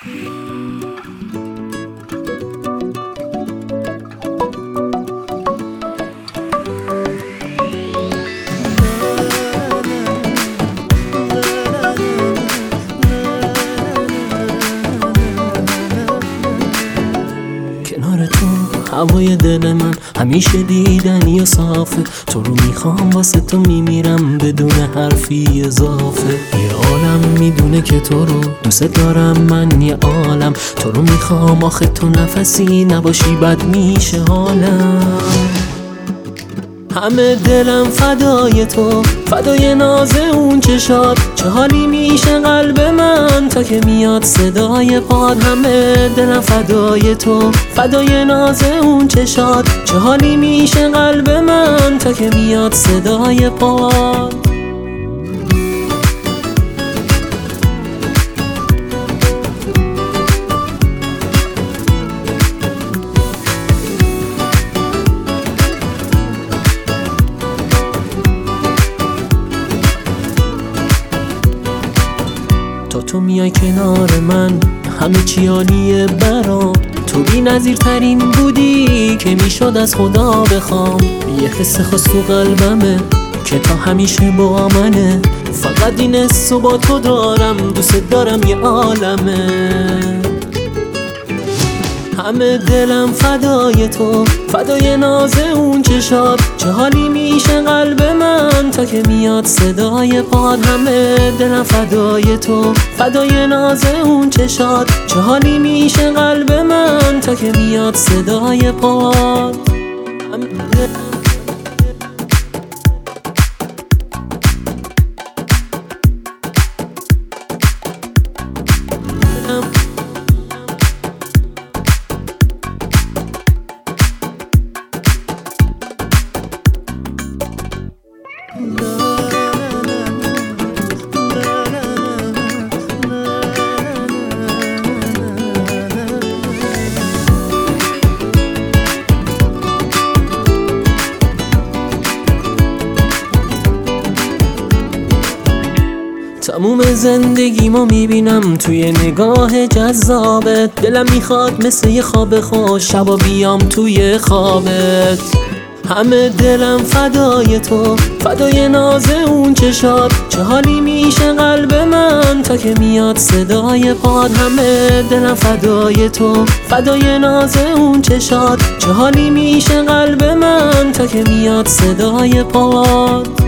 کنار تو هوای دل من همیشه دیدنی و صافه، تو رو میخوام واسه تو میمیرم بدون حرفی اضافه. یه عالم میدونه که تو رو دوست دارم، من یه عالم تو رو میخوام، آخه تو نفسی نباشی بد میشه حالم. همه دلم فدای تو، فدای ناز اون چشات، چه حالی میشه قلب من تا که میاد صدای پاد. همه دلم فدای تو، فدای ناز اون چشات، چه حالی میشه قلب من تا که میاد صدای پاد. تو میای کنار من همه چی عالیه برام، تو بی نظیر ترین بودی که میشد از خدا بخوام. یه حس خاص تو قلبمه که تا همیشه با منه، فقط این حسو با تو دارم، دوست دارم یه عالمه. همه دلم فدای تو، فدای ناز اون چشات، چه حالی میشه قلب من تا که میاد صدای پاد. همه دلم فدای تو، فدای ناز اون چشات، چه حالی میشه قلب من تا که میاد صدای پاد. تموم زندگیمو میبینم توی نگاه جذابت، دلم میخواد مثل یه خواب خوش شبا بیام توی خوابت. همه دلم فدای تو، فدای ناز اون چشات، چه حالی میشه قلب من تا که میاد صدای پاد. همه دلم فدای تو، فدای ناز اون چشات، چه حالی میشه قلب من تا که میاد صدای پاد.